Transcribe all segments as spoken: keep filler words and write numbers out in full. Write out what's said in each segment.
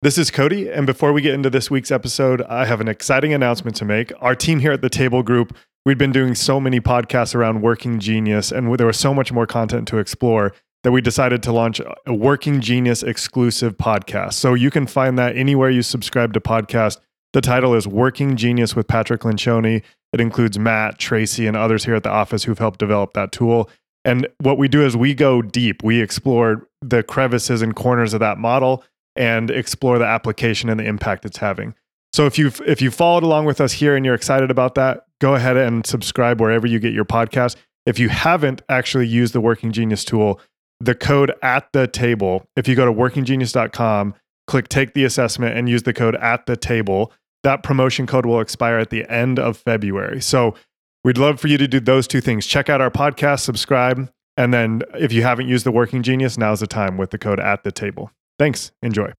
This is Cody, and before we get into this week's episode, I have an exciting announcement to make. Our team here at The Table Group, we've been doing so many podcasts around Working Genius, and there was so much more content to explore that we decided to launch a Working Genius exclusive podcast. So you can find that anywhere you subscribe to podcast. The title is Working Genius with Patrick Lencioni. It includes Matt, Tracy, and others here at the office who've helped develop that tool. And what we do is we go deep. We explore the crevices and corners of that model and explore the application and the impact it's having. So if you've if you followed along with us here and you're excited about that, go ahead and subscribe wherever you get your podcast. If you haven't actually used the Working Genius tool, the code at the table, if you go to working genius dot com, click take the assessment and use the code at the table, that promotion code will expire at the end of February. So we'd love for you to do those two things. Check out our podcast, subscribe, and then if you haven't used the Working Genius, now's the time with the code at the table. Thanks. Enjoy.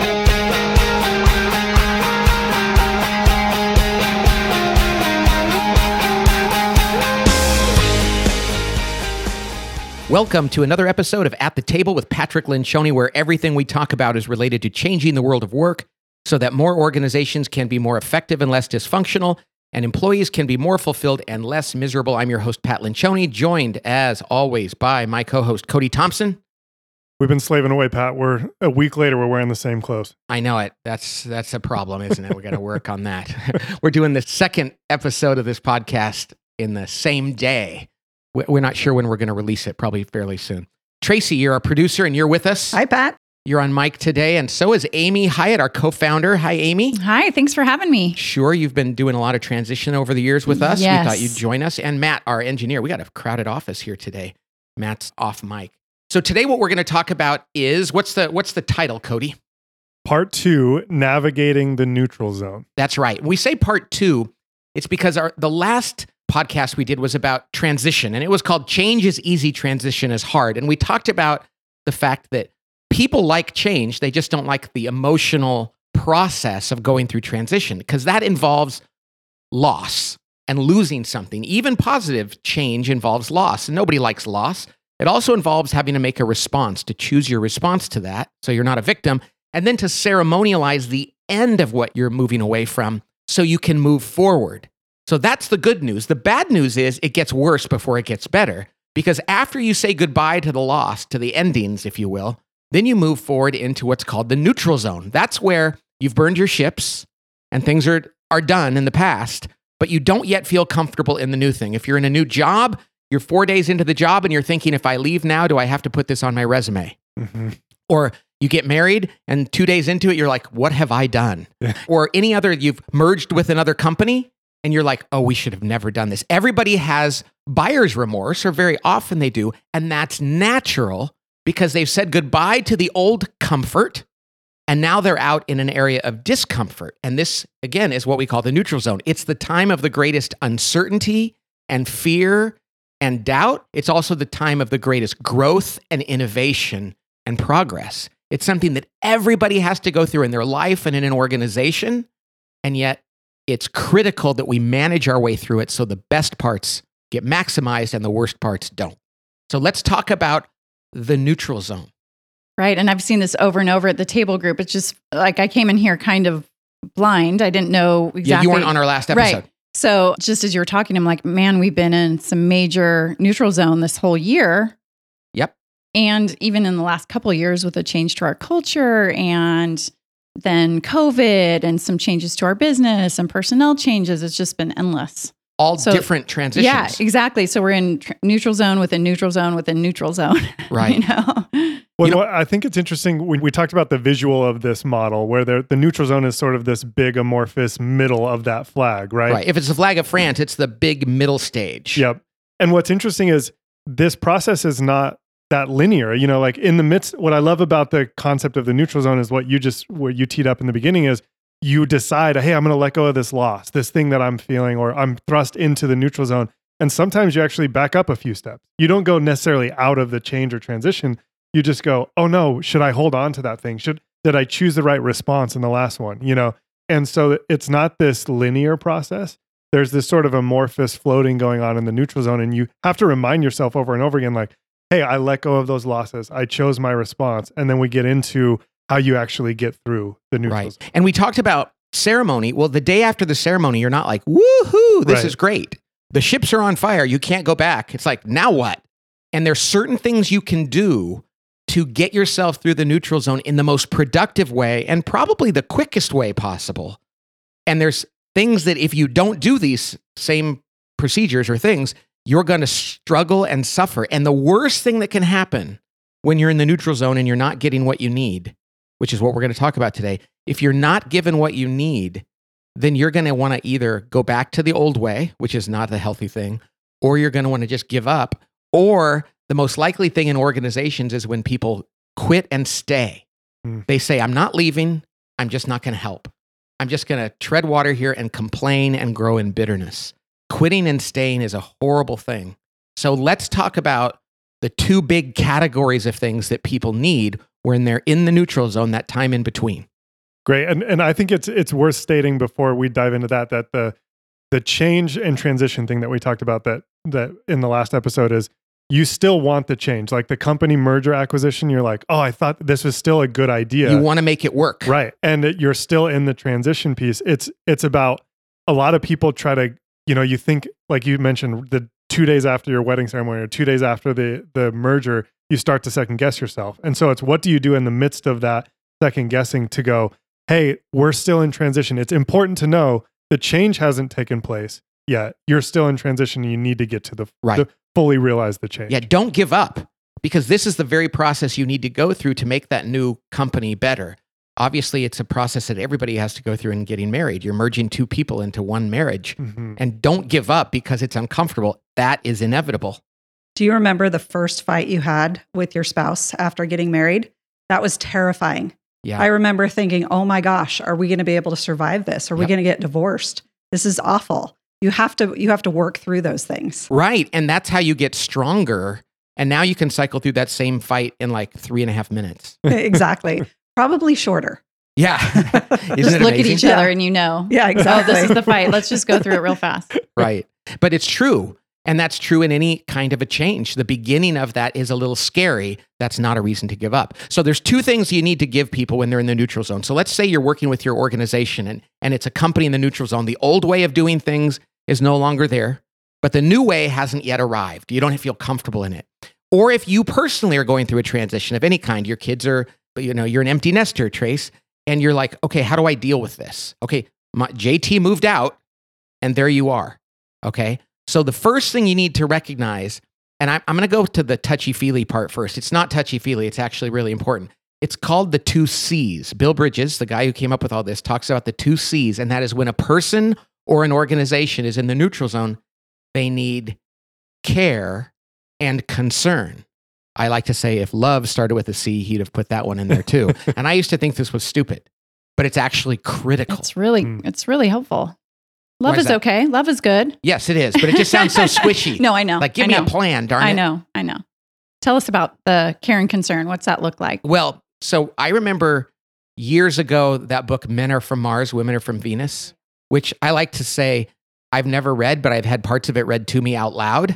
Welcome to another episode of At the Table with Patrick Lencioni, where everything we talk about is related to changing the world of work so that more organizations can be more effective and less dysfunctional, and employees can be more fulfilled and less miserable. I'm your host, Pat Lencioni, joined, as always, by my co-host, Cody Thompson. We've been slaving away, Pat. We're a week later, we're wearing the same clothes. I know it. That's that's a problem, isn't it? We got to work on that. We're doing the second episode of this podcast in the same day. We're not sure when we're going to release it, probably fairly soon. Tracy, you're our producer and you're with us. Hi, Pat. You're on mic today, and so is Amy Hyatt, our co-founder. Hi, Amy. Hi, thanks for having me. Sure, you've been doing a lot of transition over the years with us. Yes. We thought you'd join us. And Matt, our engineer. We got a crowded office here today. Matt's off mic. So today what we're going to talk about is, what's the what's the title, Cody? Part two, Navigating the Neutral Zone. That's right. When we say part two, it's because our the last podcast we did was about transition, and it was called Change is Easy, Transition is Hard. And we talked about the fact that people like change, they just don't like the emotional process of going through transition, because that involves loss and losing something. Even positive change involves loss, and nobody likes loss. It also involves having to make a response, to choose your response to that so you're not a victim, and then to ceremonialize the end of what you're moving away from so you can move forward. So that's the good news. The bad news is it gets worse before it gets better, because after you say goodbye to the loss, to the endings, if you will, then you move forward into what's called the neutral zone. That's where you've burned your ships and things are, are done in the past, but you don't yet feel comfortable in the new thing. If you're in a new job, you're four days into the job and you're thinking, if I leave now, do I have to put this on my resume? Mm-hmm. Or you get married and two days into it, you're like, what have I done? Yeah. Or any other, you've merged with another company and you're like, oh, we should have never done this. Everybody has buyer's remorse, or very often they do. And that's natural because they've said goodbye to the old comfort and now they're out in an area of discomfort. And this, again, is what we call the neutral zone. It's the time of the greatest uncertainty and fear and doubt. It's also the time of the greatest growth and innovation and progress. It's something that everybody has to go through in their life and in an organization. And yet it's critical that we manage our way through it so the best parts get maximized and the worst parts don't. So let's talk about the neutral zone. Right. And I've seen this over and over at the Table Group. It's just like I came in here kind of blind. I didn't know exactly. Yeah, you weren't on our last episode. Right. So just as you were talking, I'm like, man, we've been in some major neutral zone this whole year. Yep. And even in the last couple of years with a change to our culture and then COVID and some changes to our business and personnel changes, it's just been endless. All so, different transitions. Yeah, exactly. So we're in tr- neutral zone within neutral zone within neutral zone. Right. You know? Well, you know, I think it's interesting. We, we talked about the visual of this model where the neutral zone is sort of this big amorphous middle of that flag, right? Right. If it's the flag of France, it's the big middle stage. Yep. And what's interesting is this process is not that linear. You know, like in the midst, what I love about the concept of the neutral zone is what you just, what you teed up in the beginning is you decide, hey, I'm going to let go of this loss, this thing that I'm feeling, or I'm thrust into the neutral zone. And sometimes you actually back up a few steps. You don't go necessarily out of the change or transition. You just go, oh no, should I hold on to that thing? Should, did I choose the right response in the last one? You know? And so it's not this linear process. There's this sort of amorphous floating going on in the neutral zone. And you have to remind yourself over and over again, like, hey, I let go of those losses. I chose my response. And then we get into how you actually get through the neutral Right. zone. And we talked about ceremony. Well, the day after the ceremony, you're not like, woohoo, this Right. is great. The ships are on fire. You can't go back. It's like, now what? And there's certain things you can do to get yourself through the neutral zone in the most productive way and probably the quickest way possible. And there's things that if you don't do these same procedures or things, you're going to struggle and suffer. And the worst thing that can happen when you're in the neutral zone and you're not getting what you need, which is what we're going to talk about today, if you're not given what you need, then you're going to want to either go back to the old way, which is not a healthy thing, or you're going to want to just give up. Or the most likely thing in organizations is when people quit and stay. Hmm. They say, I'm not leaving. I'm just not going to help. I'm just going to tread water here and complain and grow in bitterness. Quitting and staying is a horrible thing. So let's talk about the two big categories of things that people need when they're in the neutral zone, that time in between. Great. And and I think it's it's worth stating before we dive into that, that the the change and transition thing that we talked about that that in the last episode is you still want the change. Like the company merger acquisition, you're like, oh, I thought this was still a good idea. You want to make it work. Right. And it, you're still in the transition piece. It's it's about a lot of people try to, you know, you think, like you mentioned, the two days after your wedding ceremony or two days after the the merger, you start to second guess yourself. And so it's what do you do in the midst of that second guessing to go, hey, we're still in transition. It's important to know the change hasn't taken place yet. You're still in transition. And you need to get to the, Right. the fully realize the change. Yeah, don't give up, because this is the very process you need to go through to make that new company better. Obviously, it's a process that everybody has to go through in getting married. You're merging two people into one marriage. Mhm. And don't give up because it's uncomfortable. That is inevitable. Do you remember the first fight you had with your spouse after getting married? That was terrifying. Yeah. I remember thinking, oh my gosh, are we going to be able to survive this? Are we Yep. going to get divorced? This is awful. You have to you have to work through those things. Right. And that's how you get stronger. And now you can cycle through that same fight in like three and a half minutes. Exactly. Probably shorter. Yeah. Just Isn't it look at amazing? each other Yeah. and you know, Yeah, oh, exactly. this is the fight. Let's just go through it real fast. Right. But it's true. And that's true in any kind of a change. The beginning of that is a little scary. That's not a reason to give up. So there's two things you need to give people when they're in the neutral zone. So let's say you're working with your organization and, and it's a company in the neutral zone. The old way of doing things is no longer there, but the new way hasn't yet arrived. You don't feel comfortable in it. Or if you personally are going through a transition of any kind, your kids are, you know, you're an empty nester, Trace, and you're like, okay, how do I deal with this? Okay, my, J T moved out and there you are. Okay. So the first thing you need to recognize, and I'm, I'm going to go to the touchy-feely part first. It's not touchy-feely. It's actually really important. It's called the two C's. Bill Bridges, the guy who came up with all this, talks about the two C's, and that is when a person or an organization is in the neutral zone, they need care and concern. I like to say if love started with a C, he'd have put that one in there too. And I used to think this was stupid, but it's actually critical. It's really, Mm. it's really helpful. Love Why is is that? okay. Love is good. Yes, it is, but it just sounds so squishy. No, I know. Like, give I me know. a plan, darn it. I know. I know. Tell us about the care and concern. What's that look like? Well, so I remember years ago that book, Men Are From Mars, Women Are From Venus, which I like to say I've never read, but I've had parts of it read to me out loud.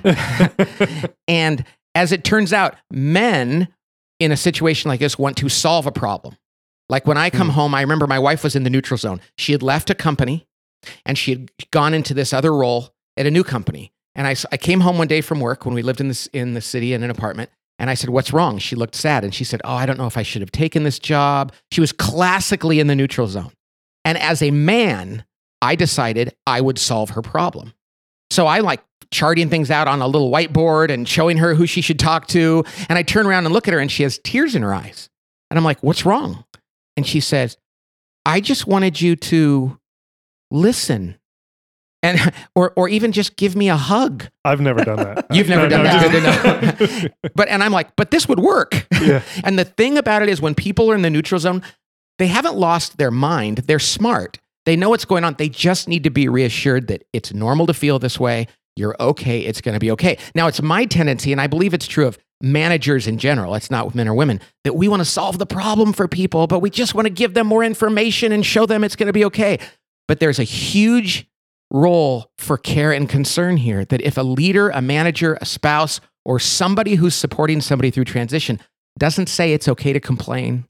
And as it turns out, men in a situation like this want to solve a problem. Like when I come Hmm. home, I remember my wife was in the neutral zone. She had left a company and she had gone into this other role at a new company. And I, s- I came home one day from work when we lived in this in the city in an apartment. And I said, what's wrong? She looked sad. And she said, oh, I don't know if I should have taken this job. She was classically in the neutral zone. And as a man, I decided I would solve her problem. So I like charting things out on a little whiteboard and showing her who she should talk to. And I turn around and look at her and she has tears in her eyes. And I'm like, what's wrong? And she says, I just wanted you to listen. And, or, or even just give me a hug. I've never done that. You've never done just- that. Good to know. But, and I'm like, but this would work. Yeah. And the thing about it is when people are in the neutral zone, they haven't lost their mind. They're smart. They know what's going on. They just need to be reassured that it's normal to feel this way. You're okay. It's going to be okay. Now, it's my tendency, and I believe it's true of managers in general, it's not with men or women, that we want to solve the problem for people, but we just want to give them more information and show them it's going to be okay. But there's a huge role for care and concern here, that if a leader, a manager, a spouse, or somebody who's supporting somebody through transition doesn't say it's okay to complain,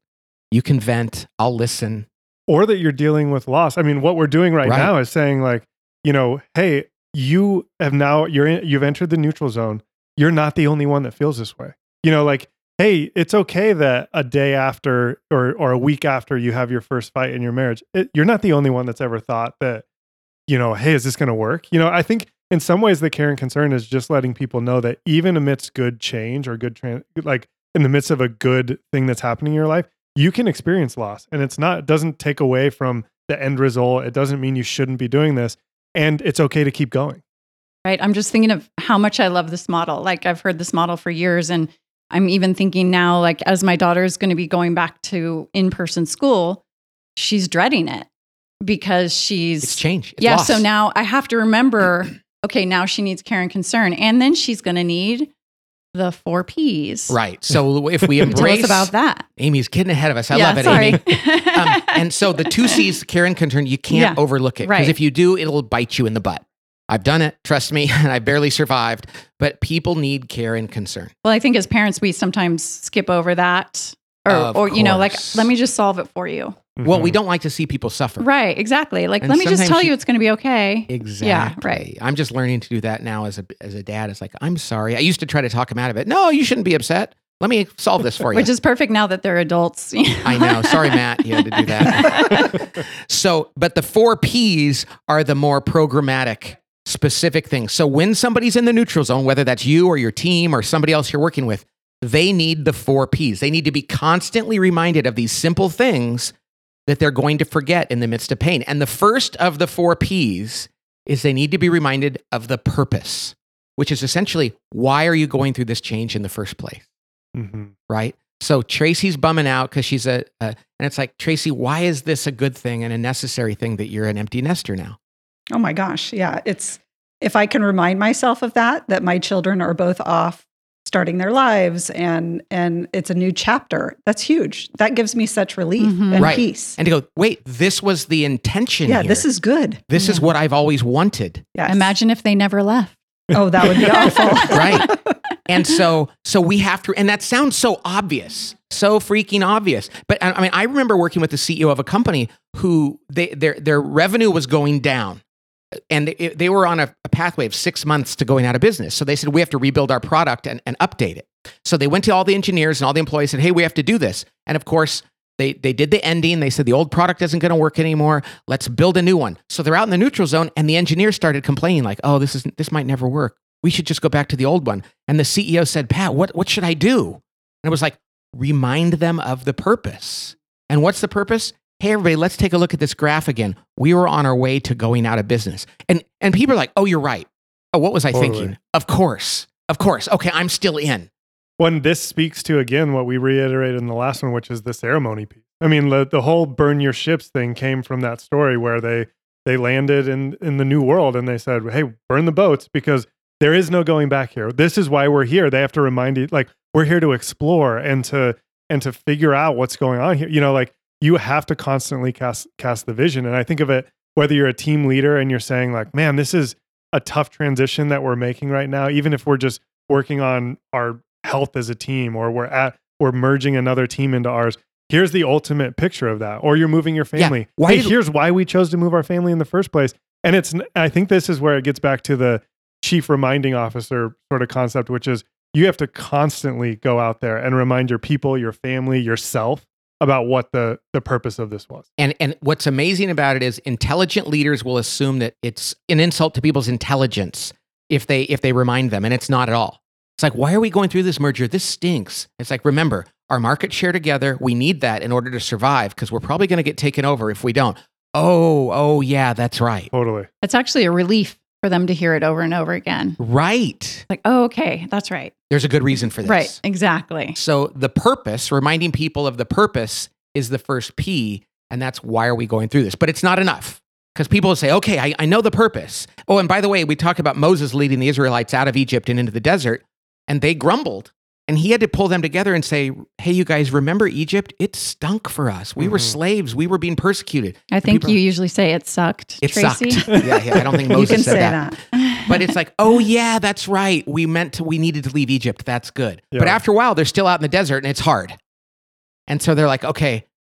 You can vent. I'll listen. Or that you're dealing with loss. I mean, what we're doing right, Right. now is saying like, you know, hey, you have now, you're in, you've entered the neutral zone. You're not the only one that feels this way. You know, like, hey, it's okay that a day after or or a week after you have your first fight in your marriage, it, you're not the only one that's ever thought that, you know, hey, is this going to work? You know, I think in some ways the care and concern is just letting people know that even amidst good change or good, trans, like in the midst of a good thing that's happening in your life, you can experience loss. And it's not, it doesn't take away from the end result. It doesn't mean you shouldn't be doing this. And it's okay to keep going. Right. I'm just thinking of how much I love this model. Like I've heard this model for years. And I'm even thinking now, like as my daughter is going to be going back to in-person school, she's dreading it because she's It's change. It's yeah. loss. So now I have to remember, okay, now she needs care and concern. And then she's going to need the four Ps. Right. So if we Tell embrace us about that. Amy's getting ahead of us. I yeah, love it, sorry. Amy. Um, and so the two C's, care and concern, you can't Yeah, overlook it. Because right. if you do, it'll bite you in the butt. I've done it, trust me, and I barely survived. But people need care and concern. Well, I think as parents, we sometimes skip over that. Or, Of or you know, like, course. let me just solve it for you. Well, we Mhm. don't like to see people suffer. Right. Exactly. Like, And let me just sometimes tell you- you it's going to be okay. Exactly. right. I'm just learning to do that now as a as a dad. It's like, I'm sorry. I used to try to talk him out of it. No, you shouldn't be upset. Let me solve this for you. Which is perfect now that they're adults. I know. Sorry, Matt. You had to do that. So, but the four Ps are the more programmatic, specific things. So when somebody's in the neutral zone, whether that's you or your team or somebody else you're working with, they need the four Ps. They need to be constantly reminded of these simple things that they're going to forget in the midst of pain. And the first of the four Ps is they need to be reminded of the purpose, which is essentially, why are you going through this change in the first place? Mhm. Right? So Tracy's bumming out because she's a, a, and it's like, Tracy, why is this a good thing and a necessary thing that you're an empty nester now? Oh my gosh. Yeah. It's, if I can remind myself of that, that my children are both off starting their lives and, and it's a new chapter, that's huge. That gives me such relief Mhm. and Right. peace. And to go, wait, this was the intention. Yeah. here. This is good. this is Yeah. what I've always wanted. Yes. Imagine if they never left. Oh, that would be awful. Right. And so, so we have to, and that sounds so obvious, so freaking obvious. But I I mean, I remember working with the C E O of a company who they, their, their revenue was going down. And they, they were on a, a pathway of six months to going out of business. So they said, we have to rebuild our product and, and update it. So they went to all the engineers and all the employees and said, hey, we have to do this. And of course, they, they did the ending. They said, the old product isn't going to work anymore. Let's build a new one. So they're out in the neutral zone and the engineers started complaining like, oh, this is this might never work. We should just go back to the old one. And the C E O said, Pat, what, what should I do? And it was like, remind them of the purpose. And what's the purpose? Hey, everybody, let's take a look at this graph again. We were on our way to going out of business. And and people are like, oh, you're right. Oh, what was I Totally. thinking? Of course. Of course. Okay, I'm still in. When this speaks to, again, what we reiterated in the last one, which is the ceremony piece. I mean, the, the whole burn your ships thing came from that story where they they landed in, in the new world and they said, hey, burn the boats because there is no going back here. This is why we're here. They have to remind you, like, we're here to explore and to and to figure out what's going on here. You know, like, you have to constantly cast cast the vision. And I think of it, whether you're a team leader and you're saying like, man, this is a tough transition that we're making right now, even if we're just working on our health as a team or we're at we're merging another team into ours. Here's the ultimate picture of that. Or you're moving your family. Yeah. Why Hey, did- here's why we chose to move our family in the first place. And it's I think this is where it gets back to the chief reminding officer sort of concept, which is you have to constantly go out there and remind your people, your family, yourself about what the the purpose of this was. And and what's amazing about it is intelligent leaders will assume that it's an insult to people's intelligence if they if they remind them, and it's not at all. It's like, why are we going through this merger? This stinks. It's like, remember, our market share together, we need that in order to survive because we're probably going to get taken over if we don't. Oh, oh yeah, that's right. Totally. It's actually a relief for them to hear it over and over again. Right. Like, oh, okay, that's right. There's a good reason for this. Right, exactly. So the purpose, reminding people of the purpose is the first P, and that's why are we going through this? But it's not enough because people will say, okay, I, I know the purpose. Oh, and by the way, we talked about Moses leading the Israelites out of Egypt and into the desert, and they grumbled. And he had to pull them together and say, hey, you guys, remember Egypt? It stunk for us. We were Mhm. slaves. We were being persecuted. I think people- you usually say it sucked, It Tracy. sucked. yeah, yeah, I don't think You Moses can said say that. that. But it's like, oh yeah, that's right. We meant to, we needed to leave Egypt. That's good. But Yeah. after a while, they're still out in the desert and it's hard. And so they're like, okay,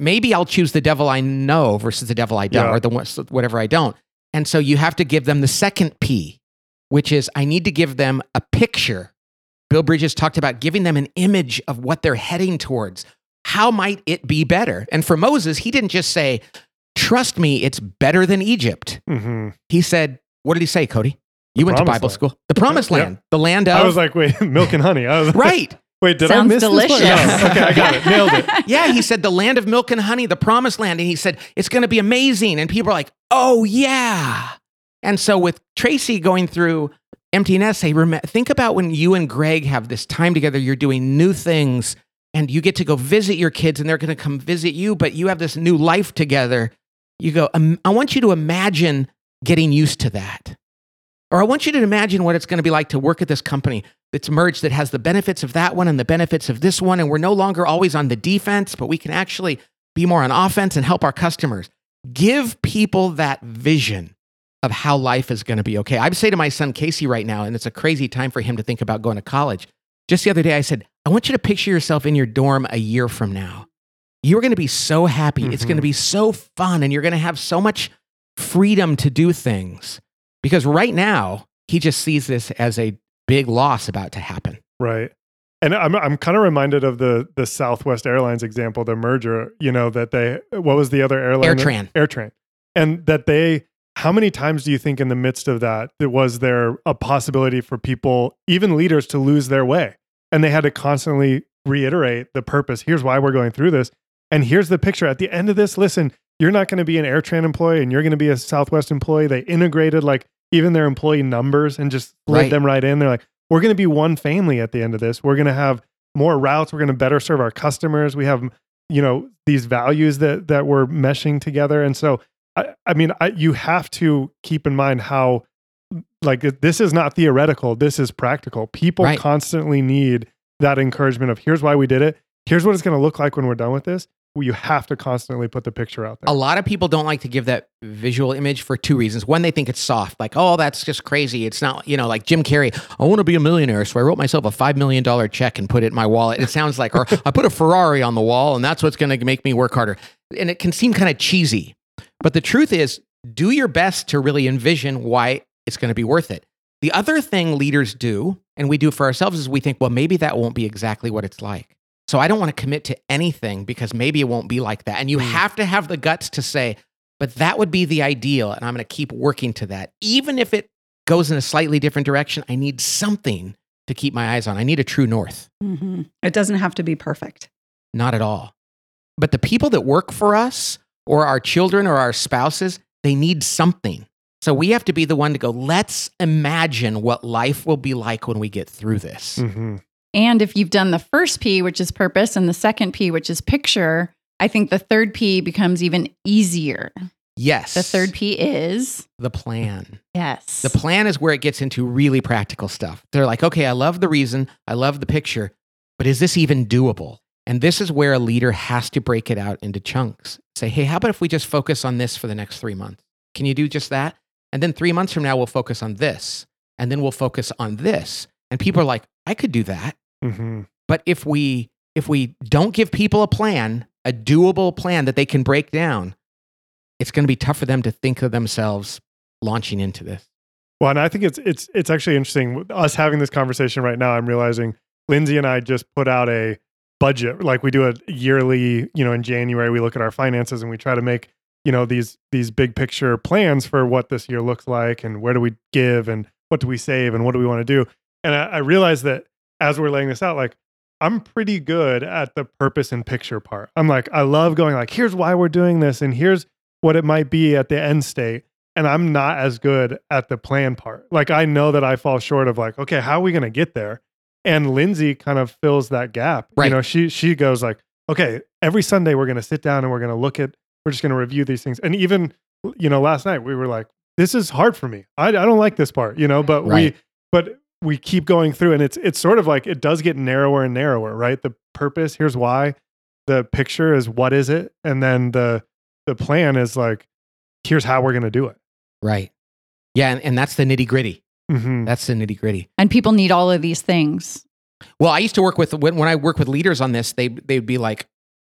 maybe I'll choose the devil I know versus the devil I don't, Yeah. or the one- whatever I don't. And so you have to give them the second P, which is I need to give them a picture. Bill Bridges talked about giving them an image of what they're heading towards. How might it be better? And for Moses, he didn't just say, trust me, it's better than Egypt. hmm He said, what did he say, Cody? You went to promised Bible land. school. The promised Yeah. land. The land of. I was like, wait, milk and honey. I was like, right. Wait, did Sounds I miss delicious. this one? No. Okay, I got it. Nailed it. Yeah, he said the land of milk and honey, the promised land. And he said, it's going to be amazing. And people are like, oh, yeah. And so with Tracy going through Empty Nest, say, rem- think about when you and Greg have this time together, you're doing new things and you get to go visit your kids and they're going to come visit you, but you have this new life together. You go, um, I want you to imagine getting used to that. Or I want you to imagine what it's going to be like to work at this company that's merged that has the benefits of that one and the benefits of this one. And we're no longer always on the defense, but we can actually be more on offense and help our customers. Give people that vision of how life is going to be okay. I say to my son, Casey, right now, and it's a crazy time for him to think about going to college. Just the other day, I said, I want you to picture yourself in your dorm a year from now. You're going to be so happy. Mm-hmm. It's going to be so fun. And you're going to have so much freedom to do things. Because right now, he just sees this as a big loss about to happen. Right. And I'm I'm kind of reminded of the the Southwest Airlines example, the merger, you know, that they, what was the other airline? AirTran. AirTran. And that they, how many times do you think in the midst of that, there was there a possibility for people, even leaders, to lose their way? And they had to constantly reiterate the purpose. Here's why we're going through this. And here's the picture. At the end of this, listen, you're not going to be an AirTran employee and you're going to be a Southwest employee. They integrated like even their employee numbers and just slid Right. them right in. They're like, we're going to be one family at the end of this. We're going to have more routes. We're going to better serve our customers. We have, you know, these values that that we're meshing together. And so, I, I mean, I, you have to keep in mind how, like, this is not theoretical. This is practical. People Right. constantly need that encouragement of here's why we did it. Here's what it's going to look like when we're done with this. Well, you have to constantly put the picture out there. A lot of people don't like to give that visual image for two reasons. One, they think it's soft, like, oh, that's just crazy. It's not, you know, like Jim Carrey, I want to be a millionaire, so I wrote myself a five million dollars check and put it in my wallet. It sounds like, or I put a Ferrari on the wall and that's what's going to make me work harder. And it can seem kind of cheesy. But the truth is, do your best to really envision why it's going to be worth it. The other thing leaders do, and we do for ourselves, is we think, well, maybe that won't be exactly what it's like. So I don't want to commit to anything because maybe it won't be like that. And you mm. have to have the guts to say, but that would be the ideal. And I'm going to keep working to that. Even if it goes in a slightly different direction, I need something to keep my eyes on. I need a true north. Mm-hmm. It doesn't have to be perfect. Not at all. But the people that work for us or our children or our spouses, they need something. So we have to be the one to go, let's imagine what life will be like when we get through this. Mm-hmm. And if you've done the first P, which is purpose, and the second P, which is picture, I think the third P becomes even easier. Yes. The third P is? The plan. Yes. The plan is where it gets into really practical stuff. They're like, okay, I love the reason, I love the picture, but is this even doable? And this is where a leader has to break it out into chunks. Say, hey, how about if we just focus on this for the next three months? Can you do just that? And then three months from now, we'll focus on this. And then we'll focus on this. And people are like, I could do that. Mm-hmm. But if we if we don't give people a plan, a doable plan that they can break down, it's going to be tough for them to think of themselves launching into this. Well, and I think it's it's it's actually interesting. Us having this conversation right now, I'm realizing Lindsay and I just put out a budget. Like we do a yearly, you know, in January, we look at our finances and we try to make, you know, these these big picture plans for what this year looks like and where do we give and what do we save and what do we want to do. And I, I realized that as we're laying this out, like I'm pretty good at the purpose and picture part. I'm like, I love going like, here's why we're doing this and here's what it might be at the end state. And I'm not as good at the plan part. Like I know that I fall short of like, okay, how are we going to get there? And Lindsay kind of fills that gap. Right. You know, she she goes like, okay, every Sunday we're going to sit down and we're going to look at, we're just going to review these things. And even, you know, last night we were like, this is hard for me. I, I don't like this part, you know, but right. we, but we keep going through and it's, it's sort of like, it does get narrower and narrower, right? The purpose, here's why. The picture is what is it? And then the, the plan is like, here's how we're going to do it. Right. Yeah. And, and that's the nitty gritty. Mm-hmm. That's the nitty gritty. And people need all of these things. Well, I used to work with, when, when I work with leaders on this, they, they'd be like,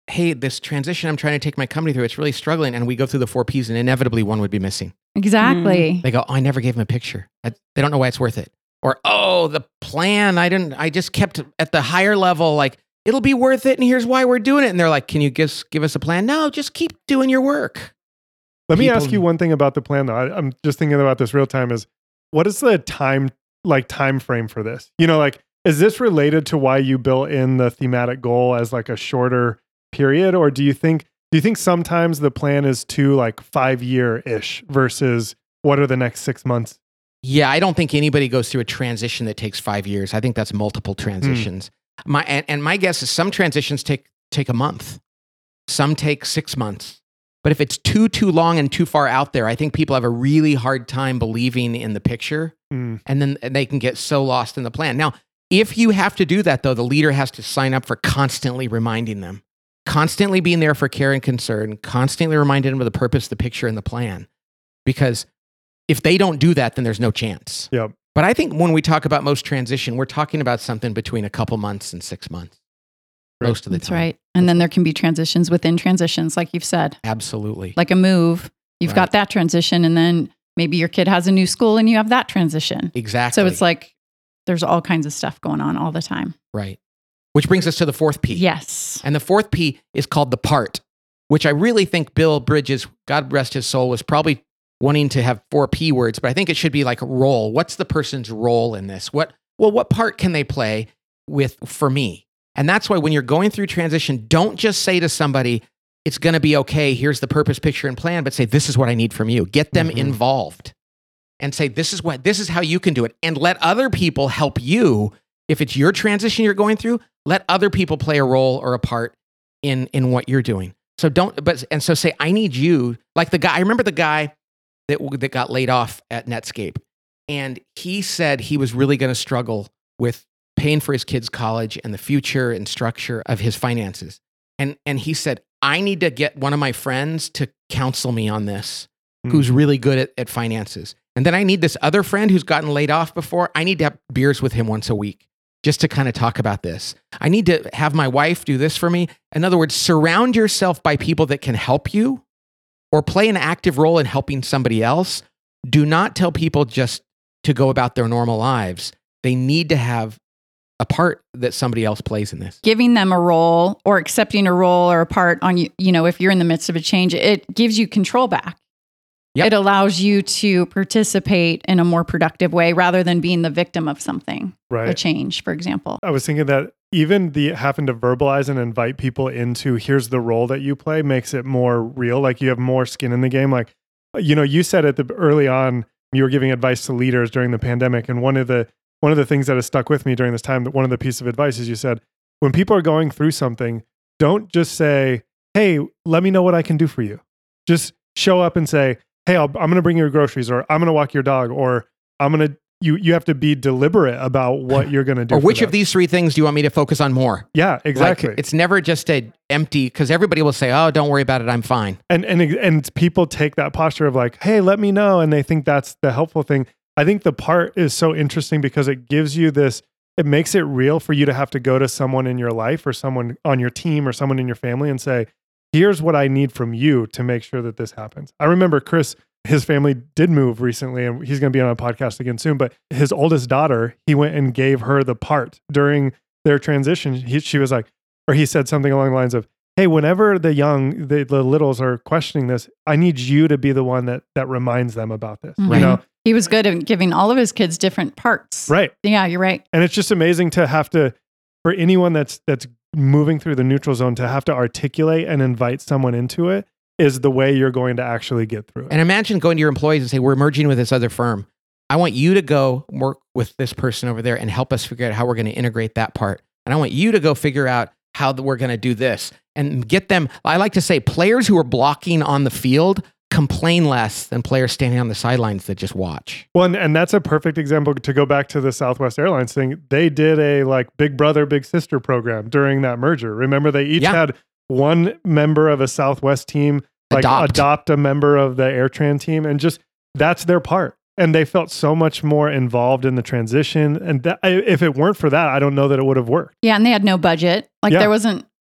hey, this transition I'm trying to take my company through, it's really struggling. And we go through the four Ps and inevitably one would be missing. Exactly. They go, oh, I never gave them a picture. I, they don't know why it's worth it. Or, oh, the plan, I didn't, I just kept at the higher level, like, it'll be worth it. And here's why we're doing it. And they're like, can you give, give us a plan? No, just keep doing your work. Let me People- ask you one thing about the plan, though. I, I'm just thinking about this real time is what is the time, like time frame for this? You know, like, is this related to why you built in the thematic goal as like a shorter period? Or do you think, do you think sometimes the plan is too like five year ish versus what are the next six months? Yeah, I don't think anybody goes through a transition that takes five years. I think that's multiple transitions. Mm. My and, and my guess is some transitions take take a month. Some take six months. But if it's too, too long and too far out there, I think people have a really hard time believing in the picture. Mm. And then they can get so lost in the plan. Now, if you have to do that, though, the leader has to sign up for constantly reminding them, constantly being there for care and concern, constantly reminding them of the purpose, the picture, and the plan. Because if they don't do that, then there's no chance. Yep. But I think when we talk about most transition, we're talking about something between a couple months and six months. Right. Most of the That's time. That's right. And then there can be transitions within transitions, like you've said. Absolutely. Like a move, you've Right. got that transition, and then maybe your kid has a new school and you have that transition. Exactly. So it's like there's all kinds of stuff going on all the time. Right. Which brings us to the fourth P. Yes. And the fourth P is called the part, which I really think Bill Bridges, God rest his soul, was probably wanting to have four P words, but I think it should be like role. What's the person's role in this? What, well, what part can they play with for me? And that's why when you're going through transition, don't just say to somebody, it's going to be okay. Here's the purpose, picture, and plan, but say, this is what I need from you. Get them mm-hmm. involved and say, this is what, this is how you can do it. And let other people help you. If it's your transition you're going through, let other people play a role or a part in, in what you're doing. So don't, but, and so say, I need you, like the guy, I remember the guy that, that got laid off at Netscape. And he said he was really going to struggle with paying for his kids' college and the future and structure of his finances. And, and he said, I need to get one of my friends to counsel me on this, mm-hmm. who's really good at, at finances. And then I need this other friend who's gotten laid off before. I need to have beers with him once a week just to kind of talk about this. I need to have my wife do this for me. In other words, surround yourself by people that can help you or play an active role in helping somebody else. Do not tell people just to go about their normal lives. They need to have a part that somebody else plays in this. Giving them a role or accepting a role or a part on you, you know, if you're in the midst of a change, it gives you control back. Yep. It allows you to participate in a more productive way rather than being the victim of something, right. a change, for example. I was thinking that even the having to verbalize and invite people into here's the role that you play makes it more real. Like you have more skin in the game. Like, you know, you said at the early on, you were giving advice to leaders during the pandemic. And one of the one of the things that has stuck with me during this time, that one of the pieces of advice is you said, when people are going through something, don't just say, hey, let me know what I can do for you. Just show up and say, hey, I'll, I'm going to bring you groceries, or I'm going to walk your dog, or I'm going to, you You have to be deliberate about what you're going to do. Or which them. of these three things do you want me to focus on more? Yeah, exactly. Like, it's never just a empty, because everybody will say, oh, don't worry about it, I'm fine. And, and, and people take that posture of like, hey, let me know. And they think that's the helpful thing. I think the part is so interesting because it gives you this, it makes it real for you to have to go to someone in your life or someone on your team or someone in your family and say, here's what I need from you to make sure that this happens. I remember Chris, his family did move recently and he's going to be on a podcast again soon, but his oldest daughter, he went and gave her the part during their transition. He, she was like, or he said something along the lines of, hey, whenever the young, the, the littles are questioning this, I need you to be the one that that reminds them about this. Mm-hmm. You know? He was good at giving all of his kids different parts. Right. Yeah, you're right. And it's just amazing to have to, for anyone that's that's moving through the neutral zone, to have to articulate and invite someone into it is the way you're going to actually get through it. And imagine going to your employees and say, we're merging with this other firm. I want you to go work with this person over there and help us figure out how we're going to integrate that part. And I want you to go figure out how we're going to do this and get them. I like to say players who are blocking on the field complain less than players standing on the sidelines that just watch. Well, and, and that's a perfect example to go back to the Southwest Airlines thing. They did a like big brother, big sister program during that merger. Remember, they each yeah. had one member of a Southwest team like adopt. adopt a member of the AirTran team, and just that's their part. And they felt so much more involved in the transition. And that, if it weren't for that, I don't know that it would have worked. Yeah, and they had no budget. Like yeah. there wasn't,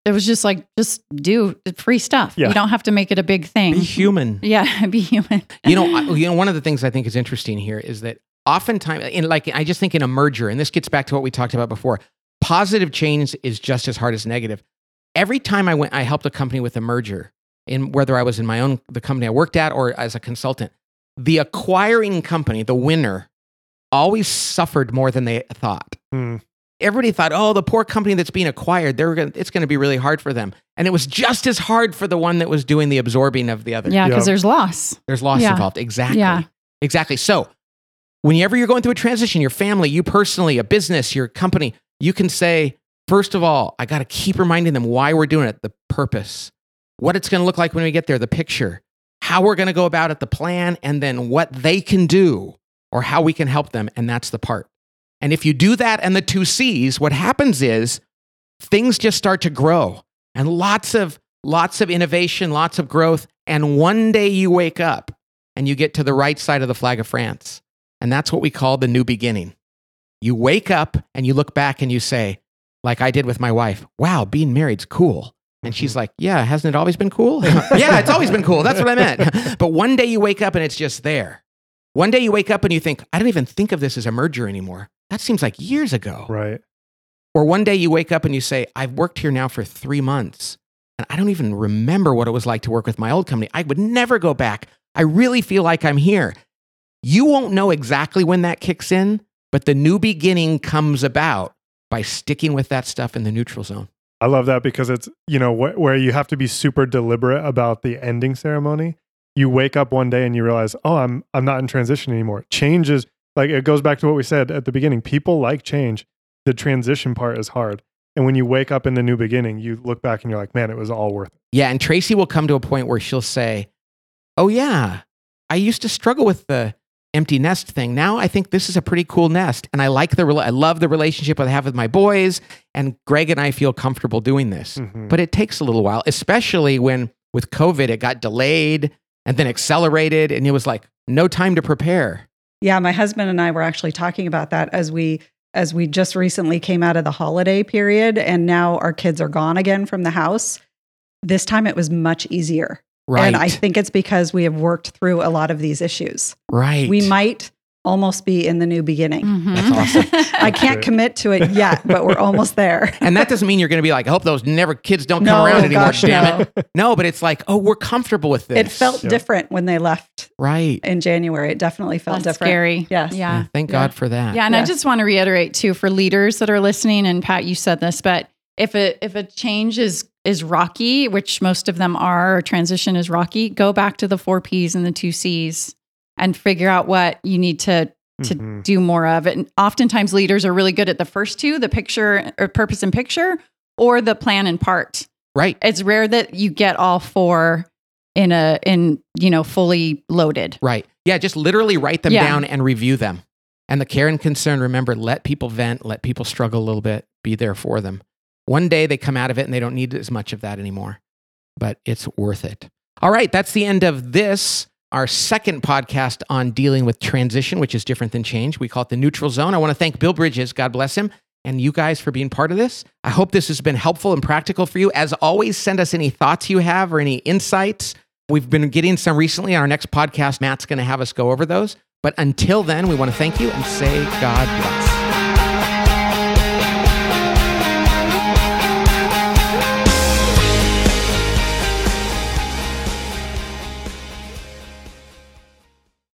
it was just like, just do free stuff. Yeah. You don't have to make it a big thing. Be human. Yeah, be human. You know, I, you know, one of the things I think is interesting here is that oftentimes, in like, I just think in a merger, and this gets back to what we talked about before, positive change is just as hard as negative. Every time I went, I helped a company with a merger, in whether I was in my own, the company I worked at or as a consultant, the acquiring company, the winner, always suffered more than they thought. Mm. Everybody thought, oh, the poor company that's being acquired, they're gonna, it's going to be really hard for them. And it was just as hard for the one that was doing the absorbing of the other. Yeah, because Yeah. there's loss. There's loss Yeah. involved. Exactly. Yeah. Exactly. So whenever you're going through a transition, your family, you personally, a business, your company, you can say, first of all, I got to keep reminding them why we're doing it, the purpose, what it's going to look like when we get there, the picture, how we're going to go about it, the plan, and then what they can do or how we can help them. And that's the part. And if you do that and the two C's, what happens is things just start to grow and lots of, lots of innovation, lots of growth. And one day you wake up and you get to the right side of the flag of France. And that's what we call the new beginning. You wake up and you look back and you say, like I did with my wife, wow, being married's cool. And she's like, yeah, hasn't it always been cool? Yeah, it's always been cool. That's what I meant. But one day you wake up and it's just there. One day you wake up and you think, I don't even think of this as a merger anymore. That seems like years ago. Right. Or one day you wake up and you say, I've worked here now for three months and I don't even remember what it was like to work with my old company. I would never go back. I really feel like I'm here. You won't know exactly when that kicks in, but the new beginning comes about by sticking with that stuff in the neutral zone. I love that because it's, you know, wh- where you have to be super deliberate about the ending ceremony. You wake up one day and you realize, oh, I'm I'm not in transition anymore. Change is, like, it goes back to what we said at the beginning. People like change. The transition part is hard. And when you wake up in the new beginning, you look back and you're like, man, it was all worth it. Yeah, and Tracy will come to a point where she'll say, oh yeah, I used to struggle with the empty nest thing. Now I think this is a pretty cool nest. And I like the, rela- I love the relationship I have with my boys. And Greg and I feel comfortable doing this. Mhm. But it takes a little while, especially when with COVID, it got delayed and then accelerated. And it was like, no time to prepare. Yeah, my husband and I were actually talking about that as we as we just recently came out of the holiday period and now our kids are gone again from the house. This time it was much easier. Right. And I think it's because we have worked through a lot of these issues. Right. We might almost be in the new beginning. Mhm. That's awesome. I can't great. commit to it yet, but we're almost there. And that doesn't mean you're going to be like, I hope those never kids don't No, come around anymore. gosh, Damn no. it. No, but it's like, oh, we're comfortable with this. It felt Yeah. different when they left right. in January. It definitely felt That's different. scary. Yes. Yeah. Thank Yeah. God for that. Yeah, and I Yes. just want to reiterate too for leaders that are listening, and Pat, you said this, but if a if a change is is rocky, which most of them are, or transition is rocky, go back to the four P's and the two C's and figure out what you need to to Mhm. do more of. And oftentimes leaders are really good at the first two, the picture or purpose and picture, or the plan and part. Right. It's rare that you get all four in a in, you know, fully loaded. Right. Yeah. Just literally write them Yeah. down and review them. And the care and concern, remember, let people vent, let people struggle a little bit, be there for them. One day they come out of it and they don't need as much of that anymore, but it's worth it. All right. That's the end of this, our second podcast on dealing with transition, which is different than change. We call it the neutral zone. I want to thank Bill Bridges, God bless him, and you guys for being part of this. I hope this has been helpful and practical for you. As always, send us any thoughts you have or any insights. We've been getting some recently. On our next podcast, Matt's going to have us go over those. But until then, we want to thank you and say God bless.